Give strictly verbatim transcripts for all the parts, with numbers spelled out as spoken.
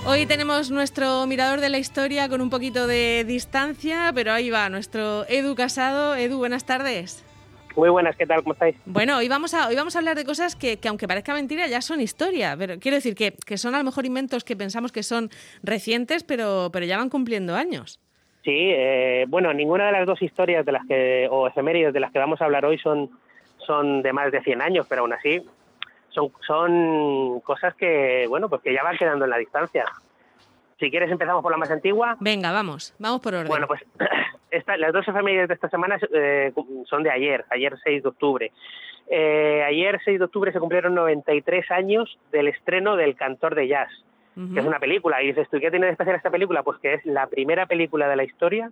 Hoy tenemos nuestro mirador de la historia con un poquito de distancia, pero ahí va, nuestro Edu Casado. Edu, buenas tardes. Muy buenas, ¿qué tal? ¿Cómo estáis? Bueno, hoy vamos a, hoy vamos a hablar de cosas que, que aunque parezca mentira, ya son historia. Pero quiero decir que, que son a lo mejor inventos que pensamos que son recientes, pero, pero ya van cumpliendo años. Sí, eh, bueno, ninguna de las dos historias de las que o efemérides de las que vamos a hablar hoy son, son de más de cien años, pero aún así son, son cosas que, bueno, pues que ya van quedando en la distancia. Si quieres empezamos por la más antigua. Venga, vamos, vamos por orden. Bueno, pues esta, las dos efemérides de esta semana eh, son de ayer, ayer seis de octubre. Eh, ayer seis de octubre se cumplieron noventa y tres años del estreno del Cantor de Jazz, uh-huh. que es una película. Y dices tú, ¿qué tiene de especial esta película? Pues que es la primera película de la historia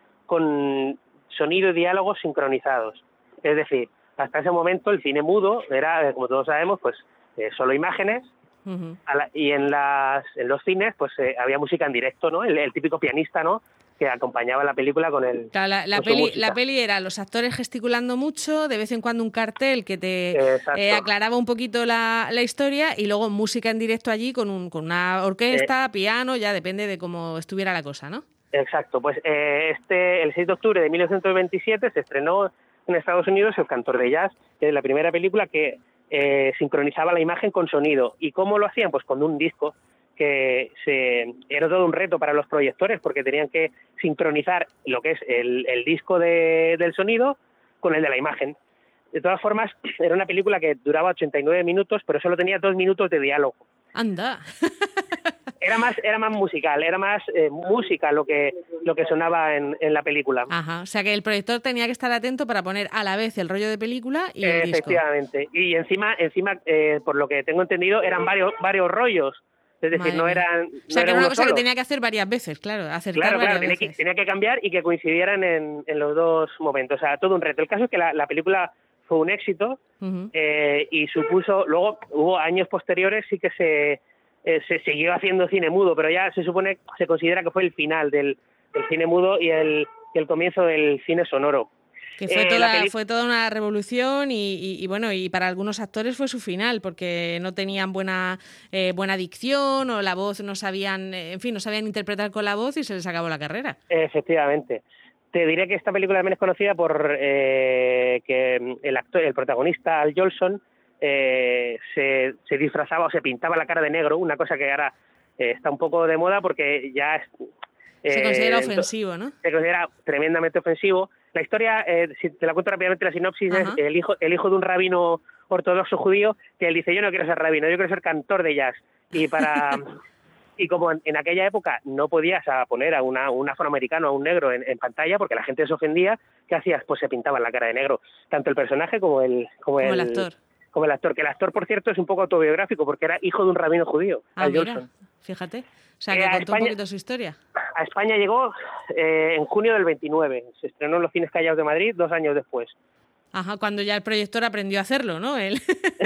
con sonido y diálogos sincronizados. Es decir, hasta ese momento el cine mudo era, como todos sabemos, pues eh, solo imágenes. Uh-huh. A la, y en las en los cines pues eh, había música en directo, ¿no? El, el típico pianista, ¿no? Que acompañaba la película con el claro, la, la peli la peli era los actores gesticulando mucho, de vez en cuando un cartel que te eh, aclaraba un poquito la, la historia y luego música en directo allí con un con una orquesta, eh, piano, ya depende de cómo estuviera la cosa, ¿no? Exacto, pues eh, este el seis de octubre de mil novecientos veintisiete se estrenó en Estados Unidos El Cantor de Jazz, que es la primera película que Eh, sincronizaba la imagen con sonido. ¿Y cómo lo hacían? Pues con un disco que se era todo un reto para los proyectores porque tenían que sincronizar lo que es el, el disco de, del sonido con el de la imagen. De todas formas, era una película que duraba ochenta y nueve minutos, pero solo tenía dos minutos de diálogo. ¡Anda! Era más, era más musical, era más eh, música lo que lo que sonaba en, en la película. Ajá, o sea que el proyector tenía que estar atento para poner a la vez el rollo de película y el disco. Efectivamente, y encima, encima eh, por lo que tengo entendido, eran varios varios rollos. Es decir, Madre no eran. O sea, no que era una cosa solo. que tenía que hacer varias veces, claro, acertar claro, varias claro, tenía veces. Que, tenía que cambiar y que coincidieran en, en los dos momentos. O sea, todo un reto. El caso es que la, la película fue un éxito uh-huh. eh, y supuso. Luego, hubo años posteriores, sí que se. Eh, se siguió haciendo cine mudo, pero ya se supone, se considera que fue el final del, del cine mudo y el, y el comienzo del cine sonoro. Que fue, eh, toda, peli... fue toda una revolución y, y, y bueno, y para algunos actores fue su final, porque no tenían buena eh, buena dicción o la voz no sabían, en fin, no sabían interpretar con la voz y se les acabó la carrera. Efectivamente. Te diré que esta película también es conocida por eh, que el actor, el protagonista, Al Jolson, Eh, se, se disfrazaba o se pintaba la cara de negro, una cosa que ahora eh, está un poco de moda porque ya es, eh, se considera ofensivo, ¿no? Se considera tremendamente ofensivo. La historia, eh, si te la cuento rápidamente, la sinopsis Ajá. es el hijo, el hijo de un rabino ortodoxo judío que él dice, yo no quiero ser rabino, yo quiero ser cantor de jazz. Y para y como en, en aquella época no podías a poner a una, un afroamericano, a un negro en, en pantalla porque la gente se ofendía, ¿qué hacías? Pues se pintaban la cara de negro, tanto el personaje como el como, como el, el actor. como el actor, que el actor, por cierto, es un poco autobiográfico, porque era hijo de un rabino judío, ah, Al mira, Jolson. Fíjate, o sea, que eh, contó España, un poquito su historia. A España llegó eh, en junio del veintinueve, se estrenó en los Cines Callaos de Madrid dos años después. Ajá, cuando ya el proyector aprendió a hacerlo, ¿no? Él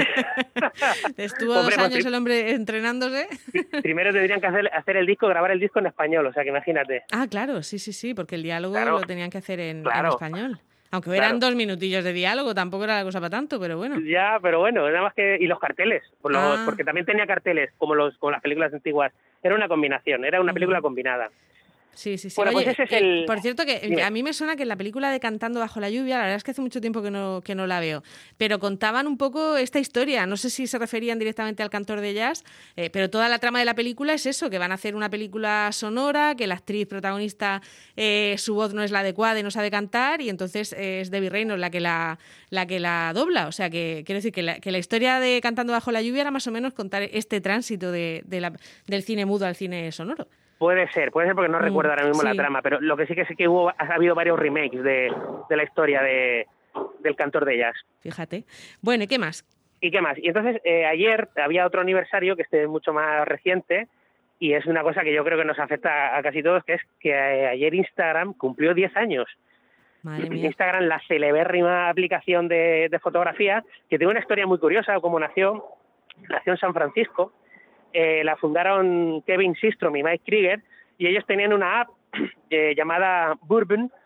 estuvo Hombre, dos años pues, el hombre entrenándose. Primero tendrían que hacer, hacer el disco, grabar el disco en español, o sea, que imagínate. Ah, claro, sí, sí, sí, porque el diálogo claro, lo tenían que hacer en, claro. en español. Aunque eran claro. dos minutillos de diálogo, tampoco era la cosa para tanto, pero bueno. Ya, pero bueno, nada más que... Y los carteles, por los, ah. porque también tenía carteles, como los como las películas antiguas. Era una combinación, era una película uh-huh. combinada. Sí, sí, sí. Bueno, Oye, pues ese es eh, el... por cierto, que Dime. a mí me suena que en la película de Cantando bajo la lluvia, la verdad es que hace mucho tiempo que no, que no la veo, pero contaban un poco esta historia. No sé si se referían directamente al cantor de jazz, eh, pero toda la trama de la película es eso, que van a hacer una película sonora, que la actriz protagonista, eh, su voz no es la adecuada y no sabe cantar, y entonces eh, es Debbie Reynolds la que la, la que la dobla. O sea, que quiero decir que la, que la historia de Cantando bajo la lluvia era más o menos contar este tránsito de, de la, del cine mudo al cine sonoro. Puede ser, puede ser porque no mm, recuerdo ahora mismo sí. la trama, pero lo que sí que sé que hubo, ha habido varios remakes de, de la historia de, del cantor de jazz. Fíjate. Bueno, ¿y qué más? ¿Y qué más? Y entonces eh, ayer había otro aniversario que este es mucho más reciente y es una cosa que yo creo que nos afecta a casi todos, que es que eh, ayer Instagram cumplió diez años. Madre mía. Instagram, la celebérrima aplicación de, de fotografía, que tiene una historia muy curiosa, como nació, nació en San Francisco. Eh, la fundaron Kevin Systrom y Mike Krieger y ellos tenían una app eh, llamada Bourbon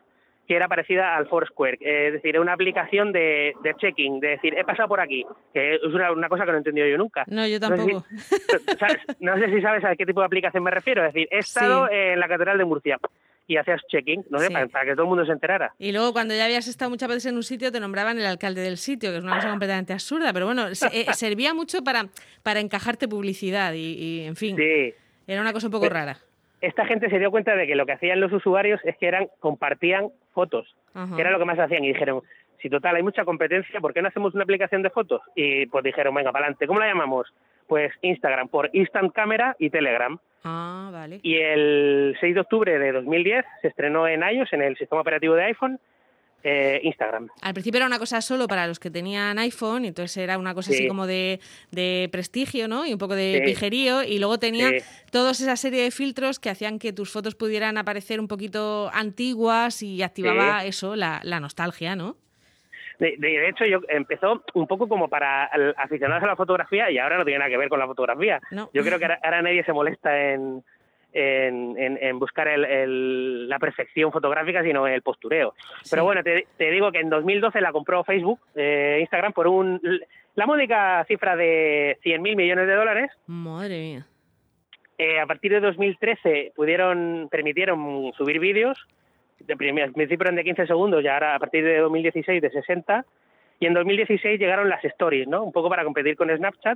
que era parecida al Foursquare, eh, es decir, era una aplicación de, de checking, de decir, he pasado por aquí, que es una, una cosa que no he entendido yo nunca. No, yo tampoco. No sé si, ¿sabes? No sé si sabes a qué tipo de aplicación me refiero, es decir, he estado Sí. en la Catedral de Murcia y hacías checking, no sé, Sí. para, para que todo el mundo se enterara. Y luego cuando ya habías estado muchas veces en un sitio te nombraban el alcalde del sitio, que es una cosa completamente absurda, pero bueno, se, eh, servía mucho para, para encajarte publicidad y, y, en fin, Sí. era una cosa un poco Pues, rara. esta gente se dio cuenta de que lo que hacían los usuarios es que eran compartían fotos, Ajá. que era lo que más hacían, y dijeron, si total hay mucha competencia, ¿por qué no hacemos una aplicación de fotos? Y pues dijeron, venga, para adelante. ¿Cómo la llamamos? Pues Instagram, por Instant Camera y Telegram. Ah, vale. Y el seis de octubre de dos mil diez se estrenó en iOS, en el sistema operativo de iPhone, eh, Instagram. Al principio era una cosa solo para los que tenían iPhone, entonces era una cosa Sí. así como de, de prestigio, ¿no? Y un poco de Sí. pijerío, y luego tenía Sí. toda esa serie de filtros que hacían que tus fotos pudieran aparecer un poquito antiguas y activaba Sí. eso, la, la nostalgia, ¿no? De, de hecho, yo empezó un poco como para el- aficionados a la fotografía y ahora no tiene nada que ver con la fotografía. No. Yo creo que ahora, ahora nadie se molesta en, en, en, en buscar el, el, la perfección fotográfica, sino el postureo. Sí. Pero bueno, te, te digo que en dos mil doce la compró Facebook, eh, Instagram, por un la módica cifra de cien mil millones de dólares. Madre mía. Eh, a partir de dos mil trece pudieron permitieron subir vídeos. De primer, al principio eran de quince segundos y ahora a partir de dos mil dieciséis de sesenta. Y en dos mil dieciséis llegaron las stories, ¿no? Un poco para competir con Snapchat.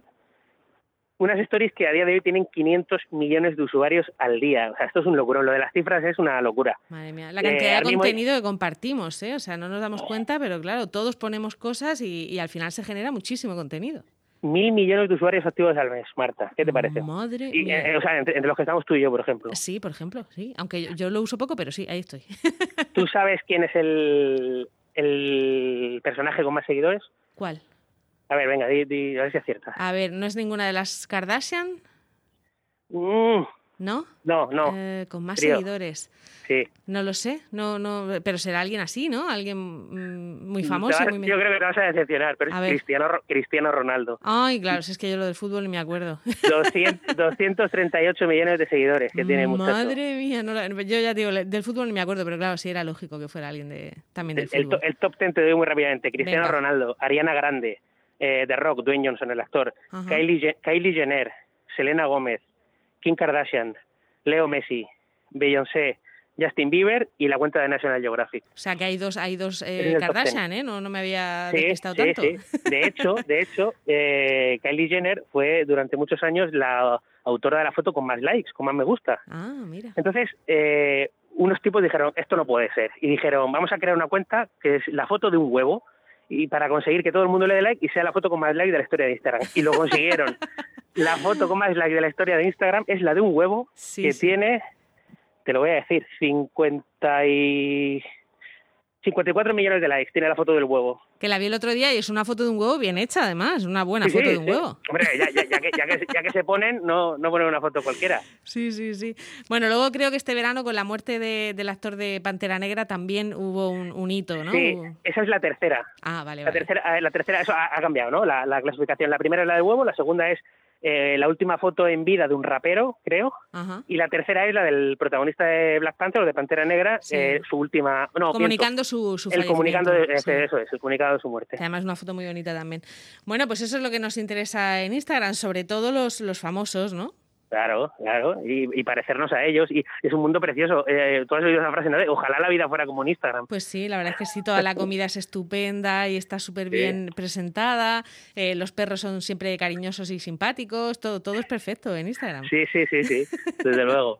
Unas stories que a día de hoy tienen quinientos millones de usuarios al día. O sea, esto es un locurón. Lo de las cifras es una locura. Madre mía, la Eh, cantidad de ahora mismo hay- contenido que compartimos, ¿eh? O sea, no nos damos cuenta, pero claro, todos ponemos cosas y, y al final se genera muchísimo contenido. Mil millones de usuarios activos al mes, Marta. ¿Qué te parece? Madre Y, mía. eh, o sea, entre, entre los que estamos tú y yo, por ejemplo. Sí, por ejemplo, sí. Aunque yo, yo lo uso poco, pero sí, ahí estoy. ¿Tú sabes quién es el, el personaje con más seguidores? ¿Cuál? A ver, venga, di, di, a ver si aciertas. A ver, ¿no es ninguna de las Kardashian? Mm, ¿No? no, no. Eh, con más Trío. seguidores. Sí. No lo sé, no, no, pero será alguien así, ¿no? Alguien mm, muy Te famoso. vas- Muy... Yo creo que te vas a decepcionar, pero A es ver. Cristiano, Ro- Cristiano Ronaldo. Ay, claro, si es que yo lo del fútbol ni me acuerdo. doscientos, doscientos treinta y ocho millones de seguidores que tiene el muchacho. Madre mía, no la- yo ya digo, del fútbol ni me acuerdo, pero claro, sí era lógico que fuera alguien de también del El, el fútbol. to- el top ten te doy muy rápidamente. Cristiano Venga. Ronaldo, Ariana Grande, eh, The Rock, Dwayne Johnson, el actor, Ajá. Kylie, Je- Kylie Jenner, Selena Gómez, Kim Kardashian, Leo Messi, Beyoncé, Justin Bieber y la cuenta de National Geographic. O sea, que hay dos, hay dos Ese es eh, el top Kardashian, ¿eh? No, no me había Sí, despistado sí, tanto. sí. De hecho, de hecho, eh, Kylie Jenner fue durante muchos años la autora de la foto con más likes, con más me gusta. Ah, mira. Entonces, eh, unos tipos dijeron, esto no puede ser. Y dijeron, vamos a crear una cuenta que es la foto de un huevo y para conseguir que todo el mundo le dé like y sea la foto con más like de la historia de Instagram. Y lo consiguieron. La foto con más like de la historia de Instagram es la de un huevo Sí, que sí. tiene, te lo voy a decir, cincuenta y... cincuenta y cuatro millones de likes tiene la foto del huevo. Que la vi el otro día y es una foto de un huevo bien hecha, además. Una buena Sí, foto sí, de un sí. huevo. Hombre, ya, ya, ya que, ya, que, ya que se ponen, no, no ponen una foto cualquiera. Sí, sí, sí. Bueno, luego creo que este verano, con la muerte de, del actor de Pantera Negra, también hubo un, un hito, ¿no? Sí, Hubo- esa es la tercera. Ah, vale, La vale. tercera, eh, la tercera eso ha, ha cambiado, ¿no? La, la clasificación. La primera es la del huevo, la segunda es eh, la última foto en vida de un rapero, creo, Ajá. y la tercera es la del protagonista de Black Panther o de Pantera Negra, Sí. eh, su última... No, Comunicando su, su miento, el comunicando de, fallecimiento, ese- sí. eso es, el comunicado de su muerte. Que además es una foto muy bonita también. Bueno, pues eso es lo que nos interesa en Instagram, sobre todo los, los famosos, ¿no? Claro, claro, y, y parecernos a ellos, y es un mundo precioso. Eh, tú has oído esa frase, ¿no? De, ojalá la vida fuera como en Instagram. Pues sí, la verdad es que sí, toda la comida es estupenda y está súper bien presentada, eh, los perros son siempre cariñosos y simpáticos, todo, todo es perfecto en Instagram. Sí, sí, sí, sí, desde luego.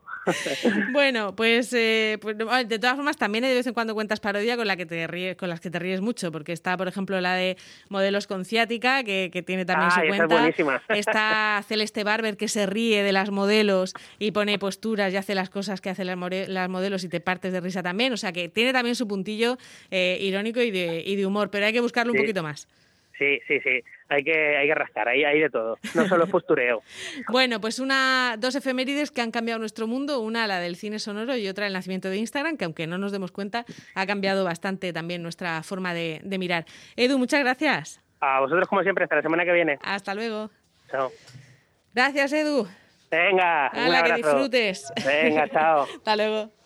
Bueno, pues, eh, pues no, de todas formas también hay de vez en cuando cuentas parodia con la que te ríes, con las que te ríes mucho, porque está, por ejemplo, la de modelos con ciática, que, que tiene también Ah, su esa es cuenta. buenísima. Está Celeste Barber, que se ríe de las modelos y pone posturas y hace las cosas que hacen las, more- las modelos y te partes de risa también. O sea que tiene también su puntillo eh, irónico y de, y de humor, pero hay que buscarlo un Sí. poquito más. Sí, sí, sí, hay que, hay que rascar, hay, hay de todo, no solo es postureo. Bueno, pues una, dos efemérides que han cambiado nuestro mundo, una la del cine sonoro y otra el nacimiento de Instagram, que aunque no nos demos cuenta, ha cambiado bastante también nuestra forma de, de mirar. Edu, muchas gracias. A vosotros, como siempre, hasta la semana que viene. Hasta luego. Chao. Gracias, Edu. Venga, un Hala, que abrazo. disfrutes. Venga, chao. Hasta luego.